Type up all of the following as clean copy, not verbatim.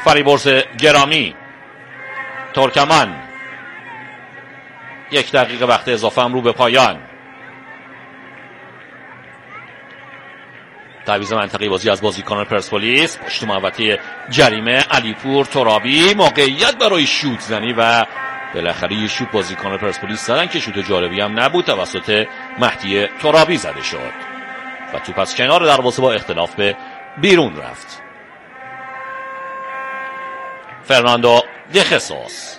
فریبرز گرامی، ترکمن. 1 دقیقه وقت اضافه هم رو به پایان. تعویض منطقی بازی از بازیکنان پرسپولیس. پشت محوطه جریمه علیپور ترابی، موقعیت برای شوت زنی و بالاخره یه شوت بازیکنان پرسپولیس زدن که شوت جالبی هم نبود، توسط مهدی ترابی زده شد و توپ از کنار دروازه با اختلاف به بیرون رفت. فرناندو دخسوس.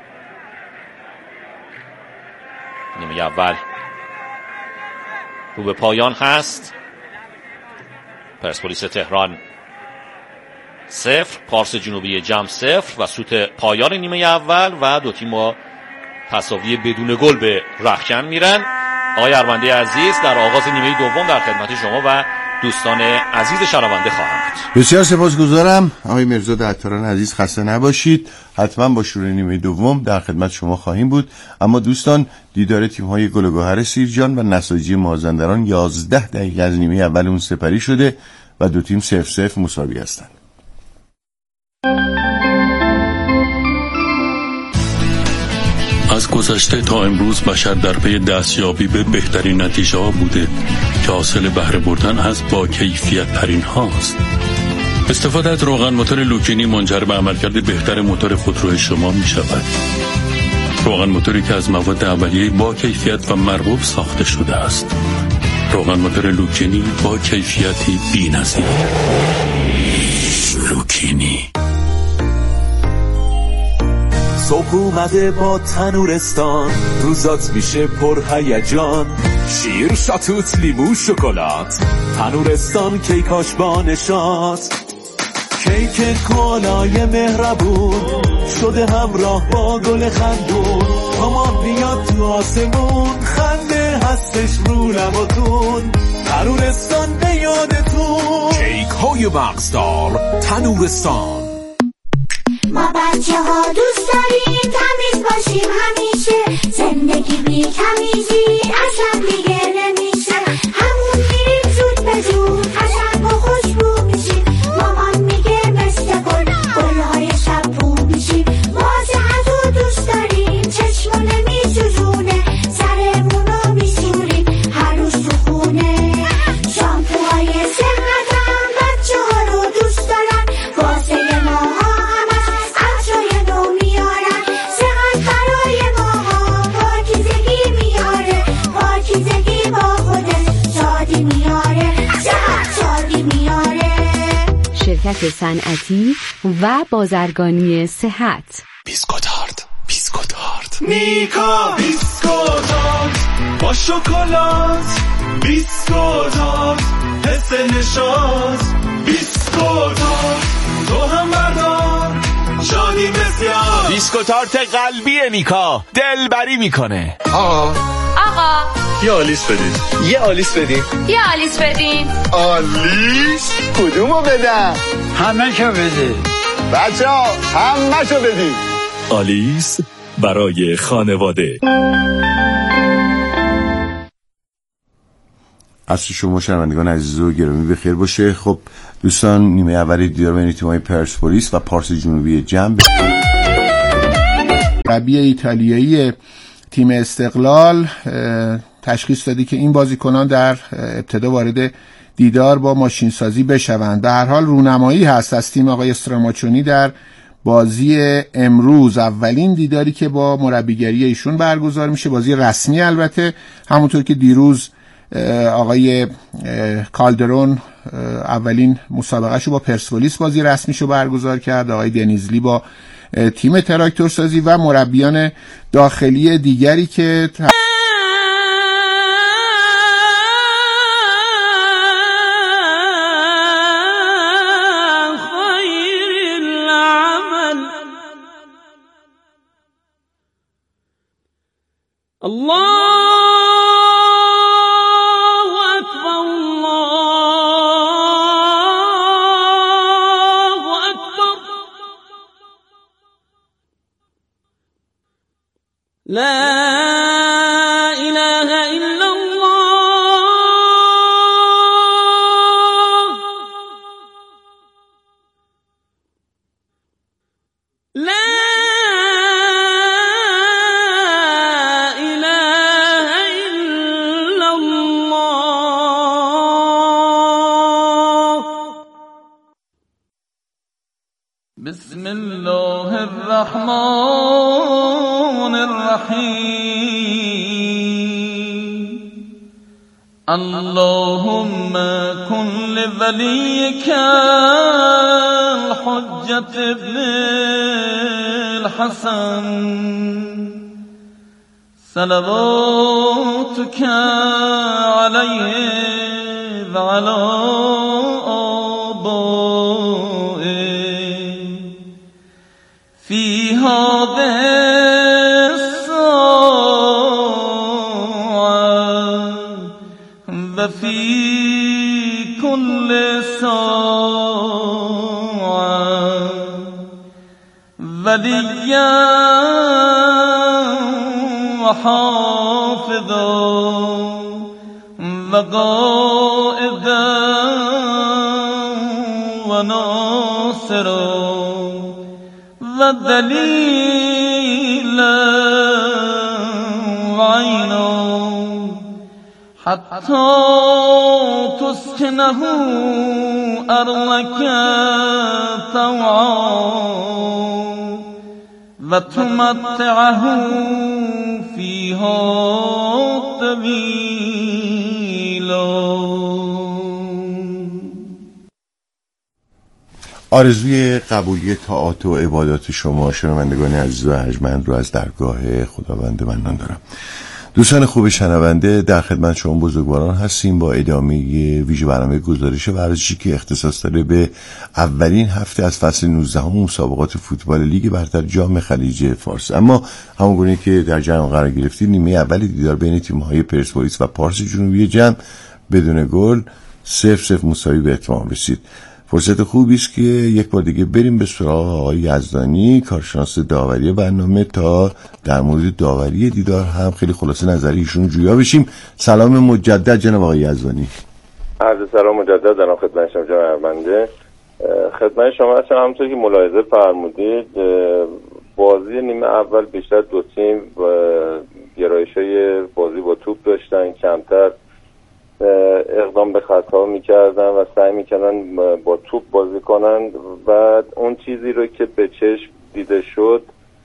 نیمه اول رو به پایان هست. پرسپولیس تهران 0، پارس جنوبی جم 0 و سوت پایان نیمه اول و دو تیم با تساوی بدون گل به رختکن میرن. آقای ارمنده عزیز در آغاز نیمه دوم در خدمت شما و دوستان عزیز شنونده خواهند. بسیار سپاسگزارم آقای مرزاد عطاران عزیز، خسته نباشید. حتما با شروع نیمه دوم در خدمت شما خواهیم بود. اما دوستان، دیدار تیم‌های گل و گوهر سیرجان و نساجی مازندران 11 دقیقه از نیمه اول اون سپری شده و دو تیم 0-0 مساوی هستند. از گذشته تا امروز بشر در پی دستیابی به بهترین نتیجه ها بوده که حاصل بهره بردن از با کیفیت ترین هاست. استفاده از روغن موتور لوکینی منجر به عملکرد بهتر موتور خودرو شما می شود. روغن موتوری که از مواد اولیه با کیفیت و مرغوب ساخته شده است. روغن موتور لوکینی با کیفیتی بی‌نظیر. لوکینی. صبح اومده با تنورستان، روزات میشه پر هیجان. شیر، شاتوت، لیمو، شکلات، تنورستان کیکاش با نشاط. کیک کالای مهربون شده همراه با گل خندون. مامان میاد تو آسمون، خنده هستش رو لباتون. تنورستان به یادتون، کیک های مغزدار تنورستان. ما بچه ها دوست داریم تمیز باشیم همیشه، زندگی بی تمیزی اصلا دیگه نمیشه. همون میریم زود به زود قشنگ و خوشبو میشیم. مامان میگه مثل گل گلهای شب بو میشیم. واضحت رو دوست داریم، چشمونه میسوزونه، سرمونو میسوریم هر روز تو خونه. شامپوهای صحتم بچه ها رو دوست دارن، واسه ما شرکت صنعتی و بازرگانی صحت. بیسکوتارد میکا بیسکوتارد با شکلات، بیسکوتارد حس نشاط، بیسکوتارد تو هم بردار شادی بسیار. بیسکوتارد قلبی میکا دلبری میکنه. آقا یه آلیس بدین. یه آلیس بدین. یه آلیس بدین. آلیس؟ کدومو بدم؟ همه شو بدین بچه ها، همه شو بدین. آلیس برای خانواده. عصر شما شنوندگان عزیز و گرامی بخیر باشه. خب دوستان، نیمه اولی دیدار بین تیم‌های پرسپولیس و پارس جنوبی جم. مربی ایتالیایی تیم استقلال تشخیص دادی که این بازیکنان در ابتدا وارد دیدار با ماشین سازی بشوند. به هر حال رونمایی هست از تیم آقای استراماچونی در بازی امروز. اولین دیداری که با مربیگری ایشون برگزار میشه، بازی رسمی البته، همونطور که دیروز آقای کالدرون اولین مسابقهشو با پرسپولیس بازی رسمیشو برگزار کرد، آقای دنیزلی با تیم تراکتورسازی و مربیان داخلی دیگری که بسم الله الرحمن الرحیم اللهم کن لولیک الحجة ابن الحسن صلواتك علیه و علی في هذه الساعة وفي كل ساعة وليا وحافظا وقائدا وناصرا ودليلا وعينا حتى تسكنه أرضك طوعا وتمتعه فيها طويلا. آرزوی قبولی طاعات و عبادات شما شنوندگان عزیز و ارجمند رو از درگاه خداوند منان دارم. دوستان خوب شنونده، در خدمت شما بزرگواران هستیم با ادامه ویژه برنامه گزارش ورزشی که اختصاص داره به اولین هفته از فصل 19 مسابقات فوتبال لیگ برتر جام خلیج فارس. اما همونگونه که در جریان قرار گرفتید، نیمه اول دیدار بین تیم‌های پرسپولیس و پارس جنوبی جم بدون گل 0-0 مساوی به اتمام رسید. فرصت خوبی است که یک بار دیگه بریم به سراغ آقای یزدانی، کارشناس داوری برنامه، تا در مورد داوری دیدار هم خیلی خلاصه نظری ایشون جویا بشیم. سلام مجدد جناب آقای یزدانی. عرض سلام مجدد در خدمت شما جناب ارمنده. خدمت شما هستم. همونطور که ملاحظه فرمودید بازی نیمه اول بیشتر دو تیم گرایش‌های بازی با توپ داشتن، کمتر اقدام به خطا میکردن و سعی میکردن با توپ بازی کنن و اون چیزی رو که به چشم دیده شد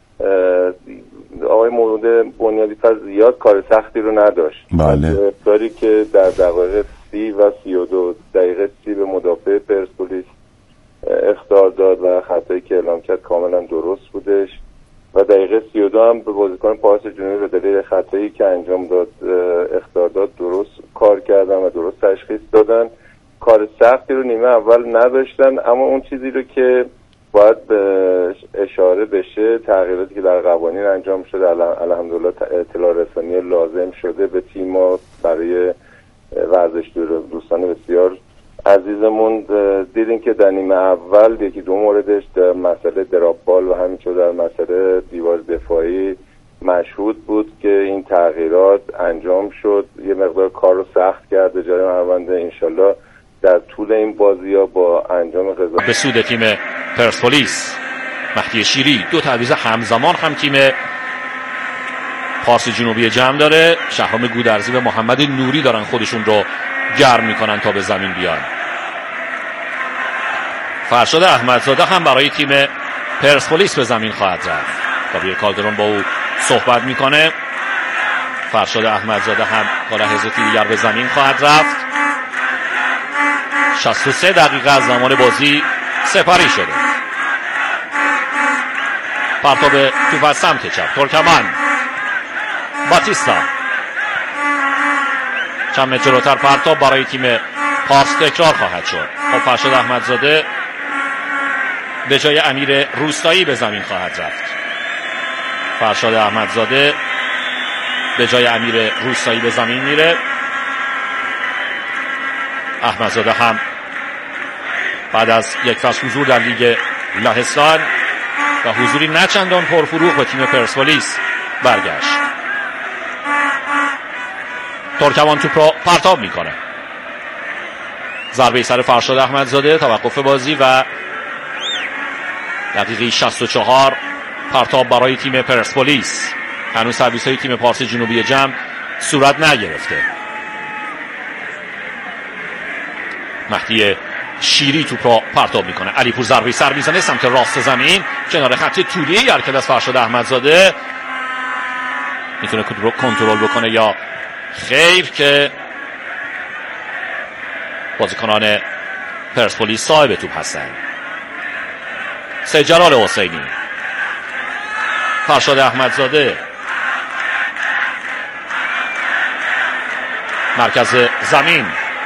آقای مولود بنیادی‌فر زیاد کار سختی رو نداشت. بله. اختیاری که در دقایق 30 و 32 دقیقه 30 به مدافع پرسپولیس اخطار داد و خطایی که اعلام کرد کاملا درست بودش و دقیقه 32 هم به بازیکن پارس جنوبی به دلیل خطایی که انجام داد اخطار داد درست کار کردن و درست تشخیص دادن. کار سختی رو نیمه اول نداشتن، اما اون چیزی رو که باید اشاره بشه تغییراتی که در قوانین انجام شده، الحمدلله اطلاع رسانی لازم شده به تیم‌ها برای ورزش دوستان بسیار عزیزمون. دیدین که در نیمه اول یکی دو موردش در مسئله دراپ بال و همینطور در مسئله دیوار دفاعی مشهود بود که این تغییرات انجام شد، یه مقدار کار رو سخت کرده جای مهربنده. انشالله در طول این بازی‌ها با انجام قضاوت به سود تیم پرسپولیس مهدی شیری دو تعویض همزمان هم تیم پارس جنوبی جمع داره. شهرام گودرزی و محمد نوری دارن خودشون رو گرم میکنن تا به زمین بیان. فرشاد احمدزاده هم برای تیم پرسپولیس به زمین خواهد رفت. گابریل کالدرون با او صحبت میکنه. فرشاد احمدزاده هم با لحظاتی دیگر به زمین خواهد رفت. 63 دقیقه از زمان بازی سپری شده. پرتاب توپ از سمت چپ ترکمن، باتیستا چند متر جلوتر پرتاب برای تیم پارس تکرار خواهد شد. خب فرشاد احمدزاده به جای امیر روستایی به زمین خواهد رفت. فرشاد احمدزاده به جای امیر روستایی به زمین میره. احمدزاده هم بعد از یک فصل حضور در لیگ لهستان و حضوری نچندان پرفروغ به تیم پرسپولیس برگشت. ترکمان توپ را پرتاب میکنه. ضربه سر فرشاد احمدزاده، توقف بازی و دقیقه 64 پرتاب برای تیم پرسپولیس. هنوز سرویس های تیم پارس جنوبی جمع صورت نگرفته. مهدی شیری توپ را پرتاب میکنه. علیپور ضربه سر میزنه سمت راست زمین کنار خط طولی، حرکت از فرشاد احمدزاده، میتونه کنترل بکنه یا خیر که بازیکنان پرسپولیس صاحب توپ هستند. سید جلال حسینی، فرشاد احمدزاده، مرکز زمین،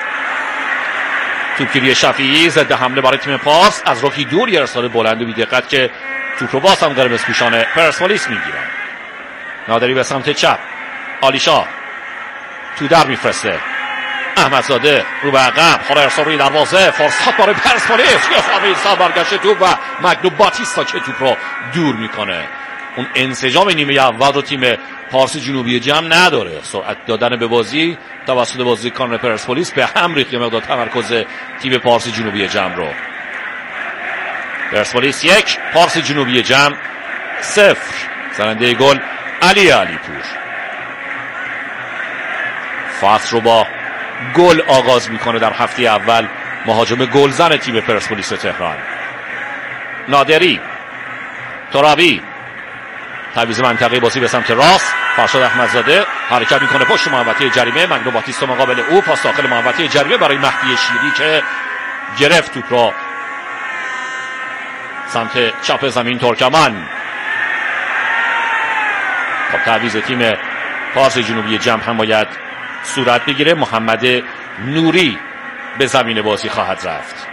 توپگیری شفیعی، ضد حمله برای تیم پارس، از رکی دور یه ارسال بلند و بی‌دقت که توپ رو باز هم قرمز پوشان پرسپولیس میگیرن. نادری به سمت چپ، عالیشاه تو در میفرسته، احمدزاده رو به عقب، حالا ارسال روی دروازه، فرصت برای پرسپولیس، یه ضربه سر برگشت توپ و مگدو باتیستا که توپ رو دور میکنه. اون انسجام نیمه اول رو تیم پارس جنوبی جم نداره. سرعت دادن به بازی توسط بازیکنان پرسپولیس به هم ریخت مقدار تمرکز تیم پارس جنوبی جم رو. پرسپولیس 1، پارس جنوبی جم 0. زننده گل علیپور. فصل رو با گل آغاز میکنه در هفته اول مهاجم گلزن تیم پرسپولیس تهران. نادری، ترابی، تعویض منطقه بازی به سمت راست، فرشاد احمدزاده حرکت میکنه پشت محوطه جریمه، مگدو باتیستا مقابل او، پاس داخل محوطه جریمه برای مهدی شیری که گرفت توپ را سمت چپ زمین. ترکمن، خب تعویض تیم پارس جنوبی جم هم باید صورت بگیره. محمد نوری به زمین بازی خواهد رفت.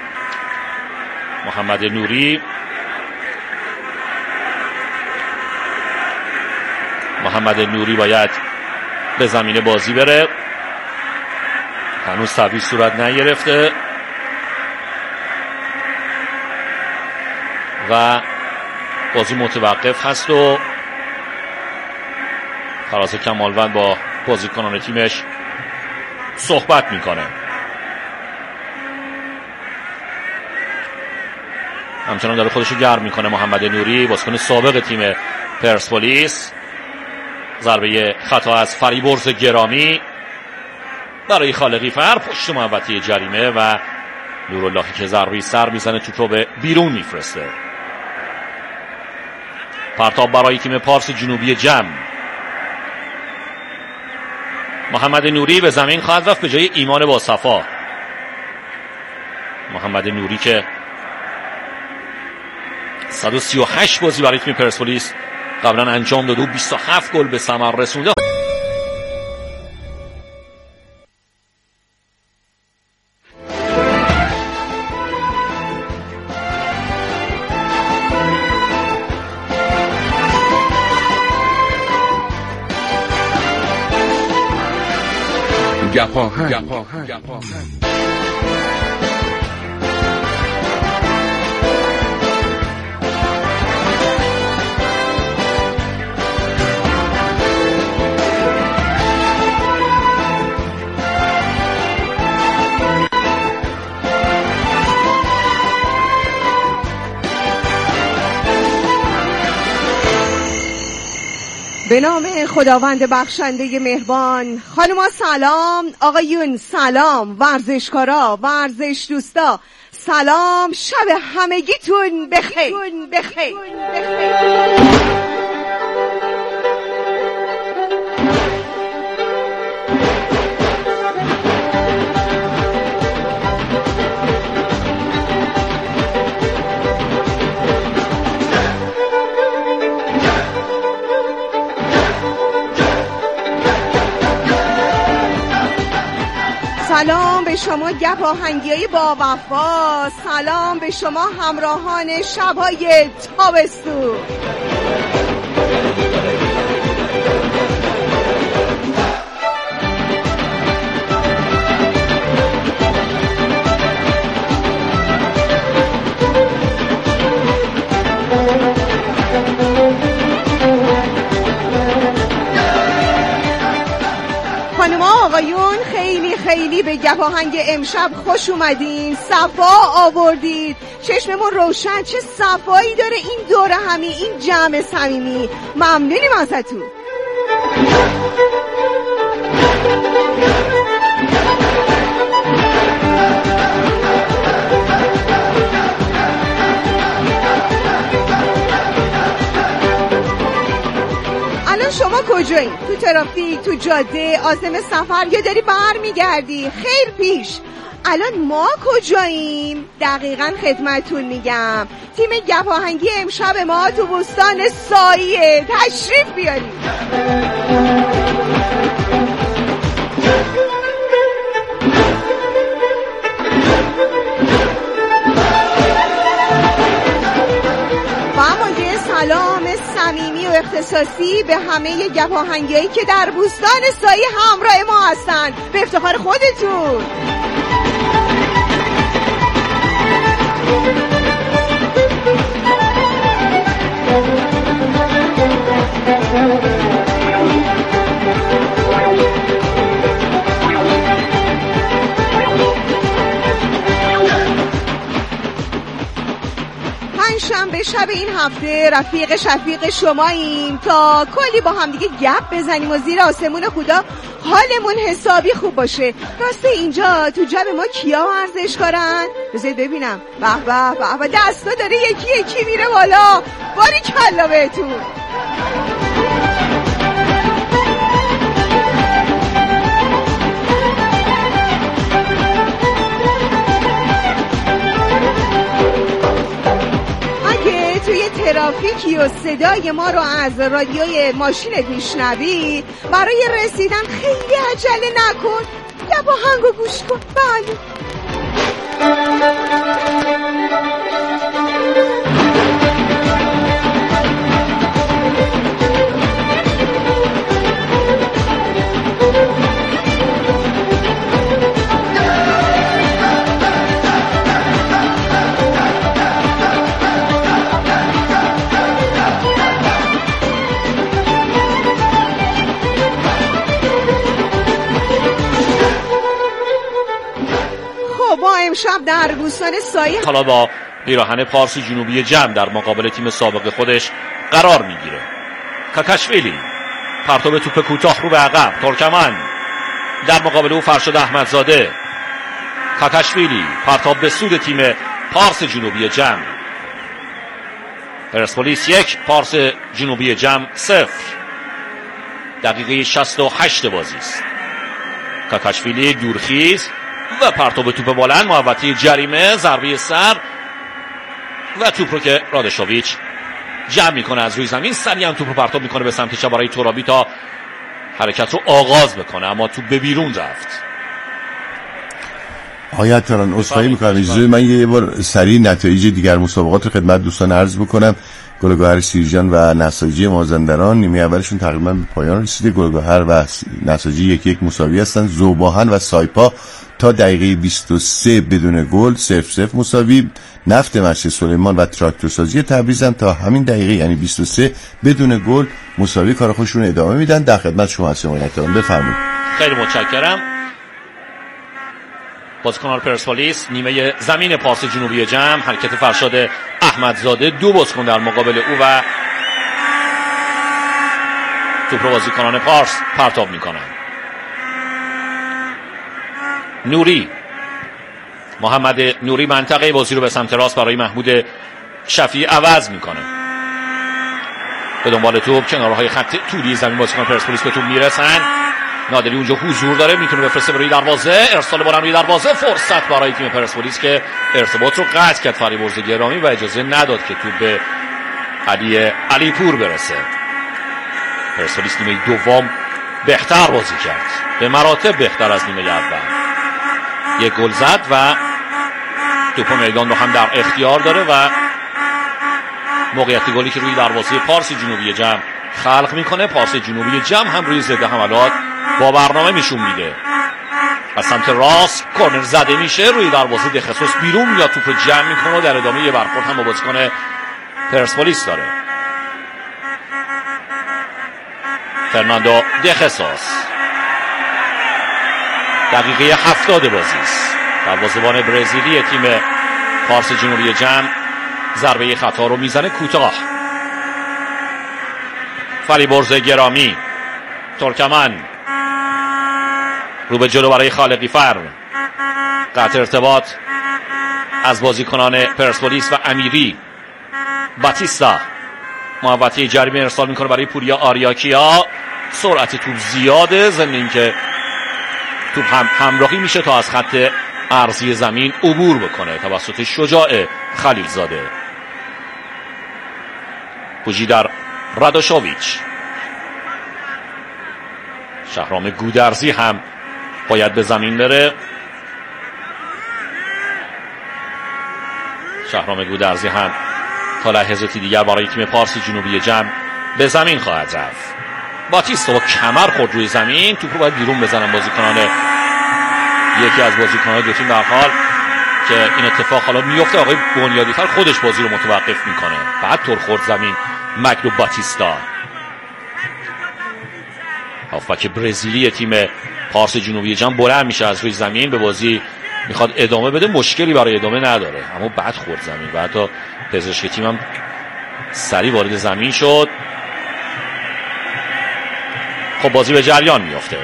محمد نوری باید به زمین بازی بره. هنوز تعویض صورت نگرفته و بازی متوقف هست و فراز کمالوند با بازیکنان تیمش صحبت میکنه. همچنان داره خودشو گرم میکنه محمد نوری، بازیکن سابق تیم پرسپولیس. ضربه خطا از فریبرز گرامی برای خالقی فر پشت محوطه جریمه و نوراللهی که ضربه سر میزنه توپ رو به بیرون میفرسته. پرتاب برای تیم پارس جنوبی جم. محمد نوری به زمین خواهد رفت به جای ایمان باصفا. محمد نوری که 138 بازی برای تیم پرسپولیس قبلا انجام داده و 27 گل به ثمر رسونده. به نام خداوند بخشنده مهربان. خانوما سلام، آقایون سلام، ورزشکارا، ورزش دوستا سلام، شب همگیتون بخیر. سلام به شما گپ آهنگیای با وفا، سلام به شما همراهان شب‌های تابستون. خانوما آقایون خیلی به گپ آهنگ امشب خوش اومدین، صفا آوردید، چشممون روشن، چه صفایی داره این دوره همی، این جمع صمیمی. ممنونیم ازتون. کجایی؟ تو ترافیک، تو جاده، عازم سفر یا داری برمیگردی؟ خیر پیش. الان ما کجاییم؟ دقیقاً خدمتتون میگم. تیم گپ آهنگی امشب ما تو بستان سایه. تشریف بیارید. سلام صمیمی و اختصاصی به همه گپ آهنگیایی که در بستان سایه همراه ما هستن. به افتخار خودتون. شنبه شب این هفته رفیق شفیق شماییم تا کلی با هم دیگه گپ بزنیم و زیر آسمون خدا حالمون حسابی خوب باشه. راسته اینجا تو جمع ما کیا ورزشکارن؟ بذارید ببینم. به به دستا داره یکی یکی میره بالا. باریکلا بهتون. ترافیکی و صدای ما رو از رادیوی ماشینت میشنوی، برای رسیدن خیلی عجله نکن، گپ آهنگو گوش کن. بله امشب در بوستان سایه حالا با پیراهن پارس جنوبی جمع در مقابل تیم سابق خودش قرار میگیره. کاکاشویلی پرتاب توپ کوتاه رو به عقب. ترکمن در مقابل او فرشاد احمدزاده. کاکاشویلی پرتاب به سود تیم پارس جنوبی جمع. پرسپولیس 1 پارس جنوبی جمع 0. دقیقه 68 بازی است. کاکاشویلی دورخیز و پرتاب توپ بلند محوطه جریمه، ضربه سر و توپ رو که رادشوویچ جمع میکنه از روی زمین. سریع هم توپ رو پرتاب میکنه به سمت چپ برای ترابی تا حرکت رو آغاز بکنه، اما توپ به بیرون رفت. آیا تران عذرخواهی میکنم اجازه من یه بار سریع نتایج دیگر مسابقات رو خدمت دوستان عرض بکنم. گلگهر سیرجان و نساجی مازندران نیمه اولشون تقریبا به پایان رسیده. گلگهر و نساجی 1-1 مساوی هستن. ذوباهن و سایپا تا دقیقه 23 بدون گل 0-0 مساوی. نفت مسجد سلیمان و تراکتورسازی تبریز هم تا همین دقیقه یعنی 23 بدون گل مساوی کار خودشون ادامه میدن. در خدمت شما هستم آقایان، بفرمایید. خیلی متشکرم. بازیکنان پرسپولیس نیمه زمین پارس جنوبی جمع، حرکت فرشاد احمدزاده، 2 بازیکن در مقابل او و توپ رو بازیکنان پارس پرتاب میکنن. نوری، محمد نوری منطقه بازی رو به سمت راست برای محمود شفیعی عوض میکنه. به دنبال توپ کنارهای خط طولی زمین بازیکن پرسپولیس به توپ میرسن. نادری اونجا حضور داره، میتونه بفرسته برای دروازه. ارسال بلند روی دروازه، فرصت برای تیم پرسپولیس که ارتباط رو قطع کرد فریبرز گرامی و اجازه نداد که توپ به علی پور برسه. پرسپولیس نیمه دوم بهتر بازی کرد، به مراتب بهتر از نیمه اول. یک گل زد و توپ میدان رو هم در اختیار داره و موقعیت گلی که روی دروازه پارس جنوبی جمع خلق میکنه. پارس جنوبی جمع هم روی ضد حملات با برنامه نشون میده. از سمت راست کورنر زده میشه، روی دروازه دخصوص بیرون میاد، توپ رو جمع میکنه و در ادامه یه برخورد هم با بازیکن پرسپولیس داره. فرناندو دخصوص دقیقه 70 بازی است. دروازه‌بان برزیلی تیم پارس جنوبی جمع ضربه خطا رو میزنه کوتاه. فریبرز گرامی، ترکمن رو به جلو برای خالقی فر، قطع ارتباط از بازیکنان پرسپولیس و امیری. باتیستا محوطه جریمه ارسال میکنه برای پوریا آریاکیا، سرعت توپ زیاده، ضمن اینکه توپ هم همراهی میشه تا از خط عرضی زمین عبور بکنه توسط شجاع خلیلزاده. بوژیدر رادوشوویچ، شهرام گودرزی هم باید به زمین بره. شهرام گودرزی هم تا لحظاتی دیگر برای تیم پارس جنوبی جم به زمین خواهد رفت. باتیستا با کمر خورد روی زمین، توپ رو باید بیرون بزنن بازیکنان، یکی از بازیکنان دو تیم. در حال که این اتفاق حالا میفته، آقای بنیادی‌فر خودش بازی رو متوقف میکنه. بعد طور خورد زمین ماگلو باتیستا، هافبک برزیلی تیم پارس جنوبی جم، بلند میشه از روی زمین، به بازی میخواد ادامه بده. مشکلی برای ادامه نداره، اما بعد خورد زمین و حتی پزشک تیم هم سریع وارد زمین شد. خب بازی به جریان میفته.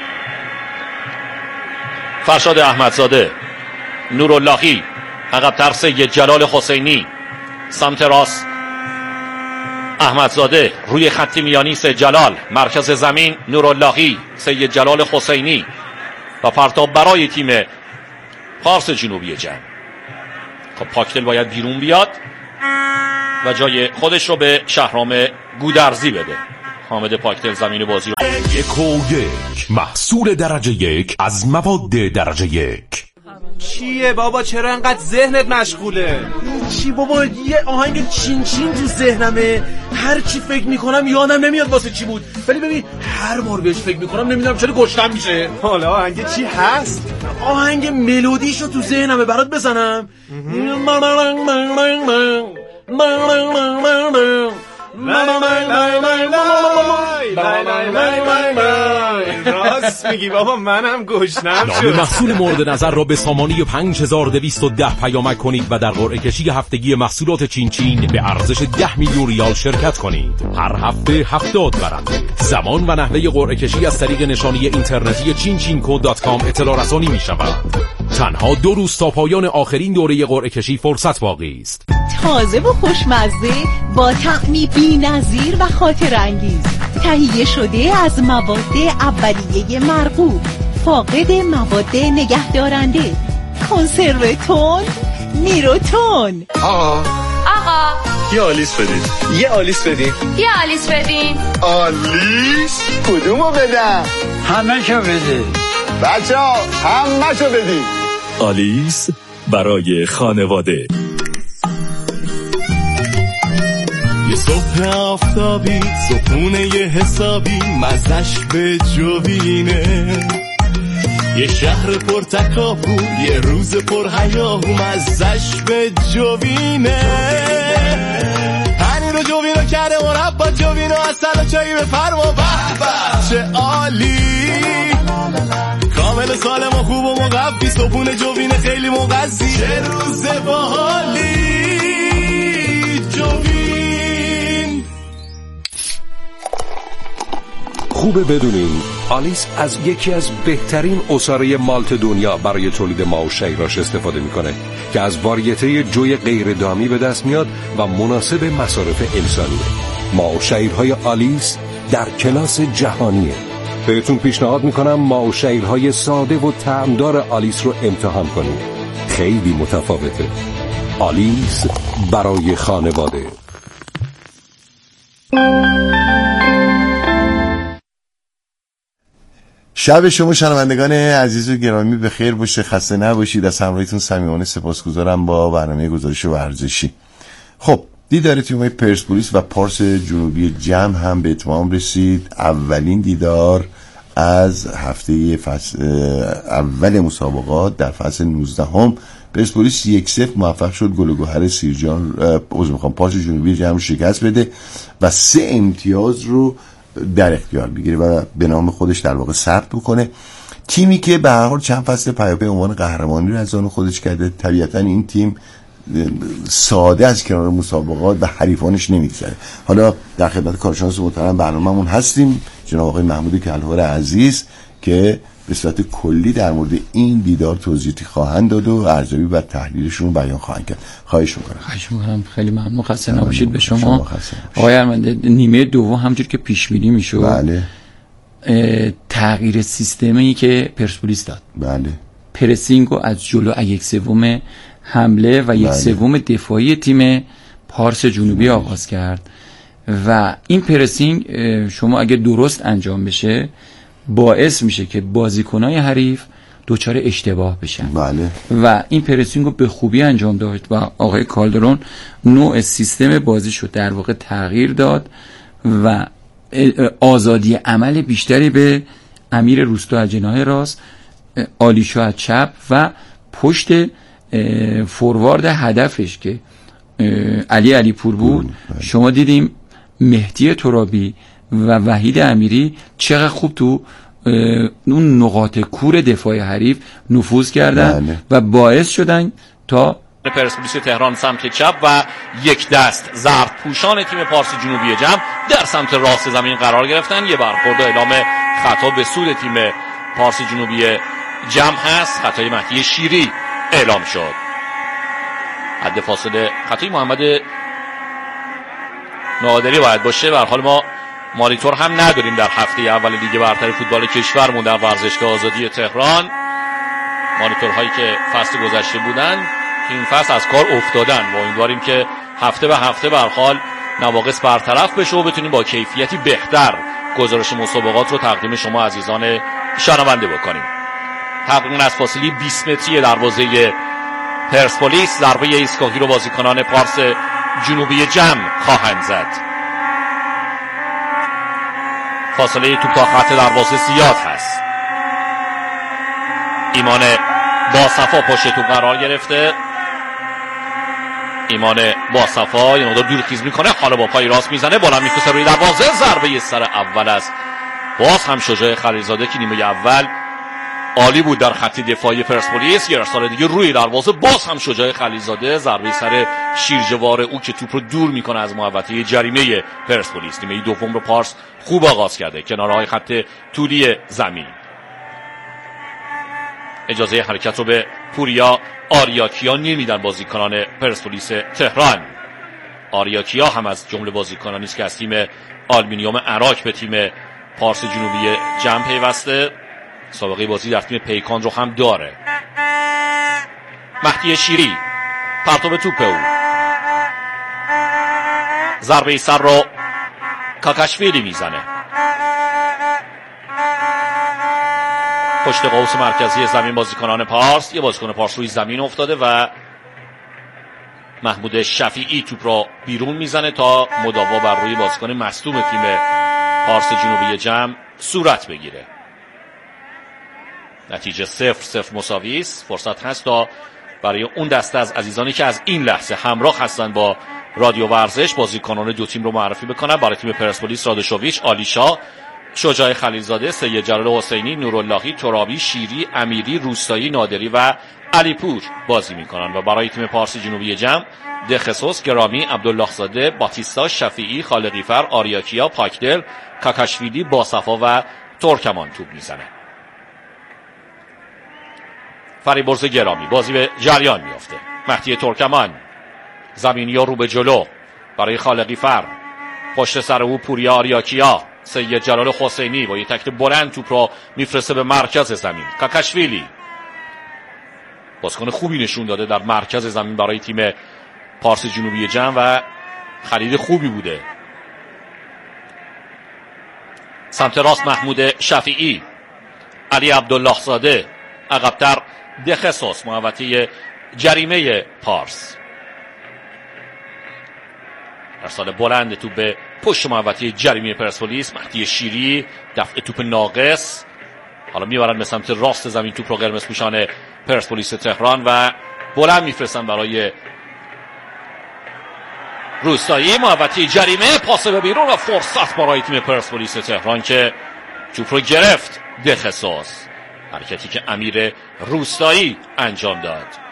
فرشاد احمدزاده، نوراللهی، عقب‌تر سید جلال حسینی، سمت راست احمدزاده، روی خط میانی سید جلال، مرکز زمین نوراللهی، سید جلال حسینی و پرتاب برای تیم پارس جنوبی جم. خب پاکتل باید بیرون بیاد و جای خودش رو به شهرام گودرزی بده. حامد پاکتل زمین بازی رو 1-1 محصول درجه 1 از مواد درجه 1. چیه بابا، چرا انقدر ذهنت مشغوله؟ چی بابا، یه آهنگ چین چین تو ذهنمه، هر چی فکر میکنم یادم نمیاد واسه چی بود، ولی ببین هر بار بهش فکر میکنم نمیدونم چرا گشتم میشه. حالا آهنگ چی هست؟ آهنگ ملودیشو تو ذهنمه برات بزنم. راست میگی بابا، منم گشنم شد. نام محصول مورد نظر را به سامانه 5210 پیامک کنید و در قرعه کشی هفتگی محصولات چین چین به ارزش 10 میلیون ریال شرکت کنید. هر هفته 70 برنده. زمان و نحوه قرعه کشی از طریق نشانی اینترنتی chinchinco.com اطلاع رسانی می شود. تنها 2 روز تا پایان آخرین دوره قرعه کشی فرصت باقی است. تازه و خوشمزه با طعمی بی‌نظیر و خاطر انگیز، تهیه شده از مواد اولیه مرغوب، فاقد مواد نگهدارنده، کنسرو تند، نیروتون. آقا یه آلیس بدید. یه آلیس بدید. یه آلیس بدین. آلیس کدومو بدم؟ همه شو بده. بچه ها همه شو بدید. آلیس برای خانواده. یه صبح آفتابی، صبحونه یه حسابی، مزش به جوینه. یه شهر پر تکاپو، یه روز پر هیاهو، مزش به جوینه. هنی رو جوینو کرده مربا، جوینو اصل و چایی به فرما، به چه عالی. کامل سالم و خوب و مقوی، صبحونه جوینه خیلی مغذی، چه روز باحالی. خوبه بدونین آلیس از یکی از بهترین عصاره مالت دنیا برای تولید ماو شیراش استفاده میکنه که از واریته جوی غیر دامی به دست میاد و مناسب مصارف انسانیه. ماو شیرهای آلیس در کلاس جهانیه. بهتون پیشنهاد میکنم ماو شیرهای ساده و طعمدار آلیس رو امتحان کنید. خیلی متفاوته. آلیس برای خانواده. شب شما شنوندگان عزیز و گرامی به خیر باشه، خسته نباشید. از همراهیتون صمیمانه سپاسگزارم با برنامه گزارش ورزشی. خب دیدار تیم‌های پرسپولیس و پارس جنوبی جم هم به اتمام رسید. اولین دیدار از هفته اول مسابقات در فصل 19 پرسپولیس 1-0 موفق شد گل و گوهر سیرجان پارس جنوبی جم رو شکست بده و 3 امتیاز رو در اختیار بگیره و به نام خودش در واقع ثبت بکنه. تیمی که به هر حال چند فصل پیاپی عنوان قهرمانی رو از آن خودش کرده، طبیعتا این تیم ساده از کنار مسابقات و حریفانش نمیگذره. حالا در خدمت کارشناس محترم برنامه‌مون هستیم جناب آقای محمود کلهر عزیز که به صورت کلی در مورد این دیدار توضیحی خواهند داد و ارزیابی و تحلیلشون رو بیان خواهند کرد. خواهش می‌کنم. خیلی ممنون. خسته نباشید به شما. آقای ارمنده، نیمه دوم همونجوری که پیش بینی میشد بله تغییر سیستمی که پرسپولیس داد. بله. پرسینگو از جلو 1/3 حمله و 1/3 دفاعی تیم پارس جنوبی آغاز کرد و این پرسینگ شما اگه درست انجام بشه باعث میشه که بازیکنای حریف دوچار اشتباه بشن. بله. و این پرسینگ رو به خوبی انجام داد و آقای کالدرون نوع سیستم بازیشو در واقع تغییر داد و آزادی عمل بیشتری به امیر روستا از جناح راست، آلیشا از چپ و پشت فوروارد هدفش که علی پور بود. شما دیدیم مهدی ترابی و وحید امیری چقدر خوب تو اون نقاط کور دفاع حریف نفوذ کردن و باعث شدن تا پرسپولیس تهران سمت چپ و یک دست زرد پوشان تیم پارس جنوبی جمع در سمت راست زمین قرار گرفتن. یه برخورد اعلام خطا به سود تیم پارس جنوبی جمع هست. خطای مهدی شیری اعلام شد. حد فاصله خطای محمد نادری باید باشه. به هر حال ما مانیتور هم نداریم در هفته اول لیگ برتر فوتبال کشورمون در ورزشگاه آزادی تهران. مانیتورهایی که فصل گذشته بودن این فصل از کار افتادن و امیدواریم که هفته به هفته به هر حال نواقص برطرف بشه و بتونیم با کیفیتی بهتر گزارش مسابقات رو تقدیم شما عزیزان شنونده بکنیم. تقریبا از فاصله 20 متری دروازه پرسپولیس ضربه ایستگاهی رو بازیکنان پارس جنوبی جمع خواهند زد. فاصله توپ تا خط دروازه زیاد هست. ایمان با صفا پشت توپ قرار گرفته. ایمان با صفا یه مقدار دورخیز میکنه، حالا با پای راست میزنه، بالا میفرسته روی دروازه. ضربه سر اول است. باز هم شجاع خلیلزاده که نیمه اول عالی بود در خط دفاعی پرسپولیس، یه ارسال دیگه روی دروازه. باز هم شجاع خلیلزاده ضربه سر شیرجوار او که توپ رو دور میکنه از محوطه جریمه پرسپولیس. نیمه دوم رو پارس خوب آغاز کرده کنارهای خط طولی زمین. اجازه حرکت رو به پوریا آریاکیا نمیدن بازیکنان پرسپولیس تهران. آریاکیا هم از جمله بازیکنانی است که از تیم آلومینیوم عراق به تیم پارس جنوبی جمع پیوسته. سابقه بازی در تیم پیکان رو هم داره. مهدی شیری پرتاب توپ او، ضربه سر رو کاکاشویلی میزنه. پشت قوس مرکزی زمین بازیکنان پارس، یه بازیکن پارس روی زمین افتاده و محمود شفیعی توپ را بیرون میزنه تا مداوا بر روی بازیکن مصدوم تیم پارس جنوبی جمع صورت بگیره. نتیجه 0-0 مساوی است. فرصت هست تا برای اون دسته از عزیزانی که از این لحظه همراه هستن با رادیو ورزش بازیکنان دو تیم رو معرفی بکنم. برای تیم پرسپولیس رادوشوویچ، آلیشا، شجاع خلیلزاده، سید جلال حسینی، نوراللهی، ترابی، شیری، امیری، روستایی، نادری و علیپور بازی میکنن. و برای تیم پارس جنوبی جمع دخسوس، گرامی، عبدالله زاده، باتیستا، شفیعی، خالقیفر، آریاکیا، پاکدل، کاکاشویلی، باصفا و ترکمان توپ میزنه. فریبرز گرامی بازی به جریان میافته. مهدی ترکمان، زمینیا رو به جلو برای خالقیفر، پشت سر او پوریا آریاکیا، سید جلال حسینی با یه تکل بلند توپ را میفرسته به مرکز زمین. کاکاشویلی بازیکن خوبی نشون داده در مرکز زمین برای تیم پارس جنوبی جمع و خرید خوبی بوده. سمت راست محمود شفیعی، علی عبدالله زاده، عقبتر دخسوس محوطه جریمه پارس. ارسال بلند توپ به پشت محوطه جریمه پرسپولیس. مهدی شیری دفع توپ ناقص، حالا میبرن به سمت راست زمین توپ رو قرمز پوشان پرسپولیس تهران و بلند میفرستن برای روستایی. محوطه جریمه، پاس به بیرون و فرصت برای تیم پرسپولیس تهران که توپ رو گرفت دخسوس. حرکتی که امیر روستایی انجام داد.